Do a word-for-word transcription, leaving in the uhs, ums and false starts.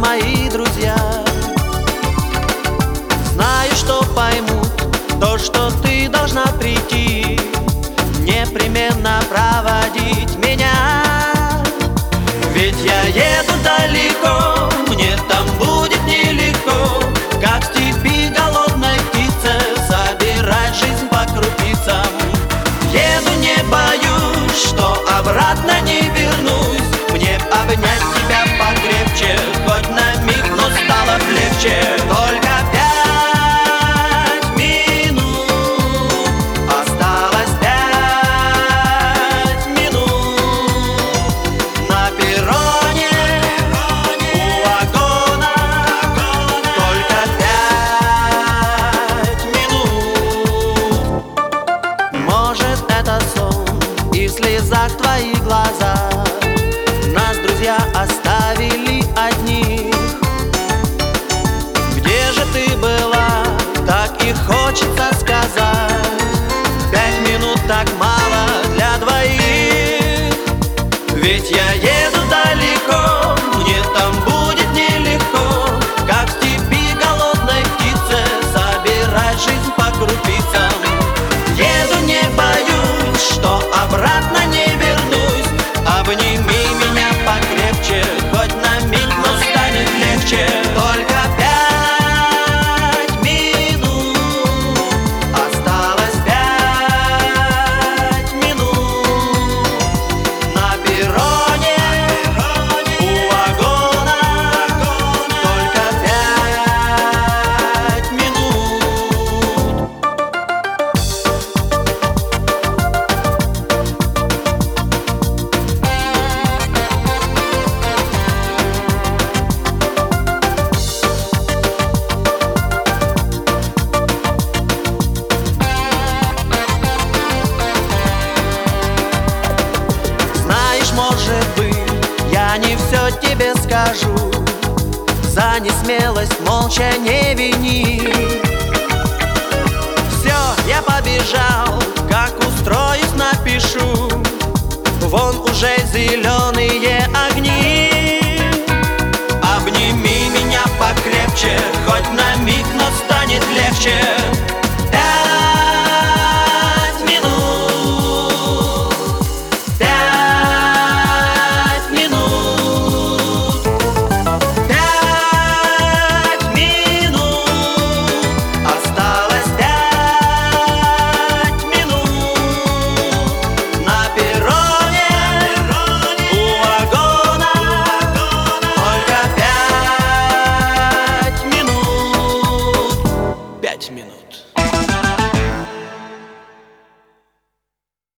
мои друзья. Знаю, что поймут то, что ты должна прийти, непременно проводить меня. Ведь я еду далеко, мне там будет нелегко, как в степи голодной птице собирать жизнь по крупицам. Еду, не боюсь, что обратно не вернусь. Мне б обнять тебя покрепче, хоть на миг, но стало б легче. Только пять минут, осталось пять минут. На перроне у вагона только пять минут. Может, это сон и в слезах твоих глазах. Нас друзья оставили одних. Где же ты была? Так и хочется сказать. Пять минут так мало для двоих. Ведь я еду далеко, мне там будет нелегко, как в степи голодной птице собирать жизнь по крупицам. Еду, не боюсь, что обратно не вернусь. Обними меня покрепче, хоть на миг, но станет легче. Только пять минут, осталось пять минут. На перроне у вагона только пять минут. Знаешь, может быть, я не все тебе скажу. За несмелость молча не вини. Все, я побежал, как устроюсь, напишу. Вон уже зеленые огни.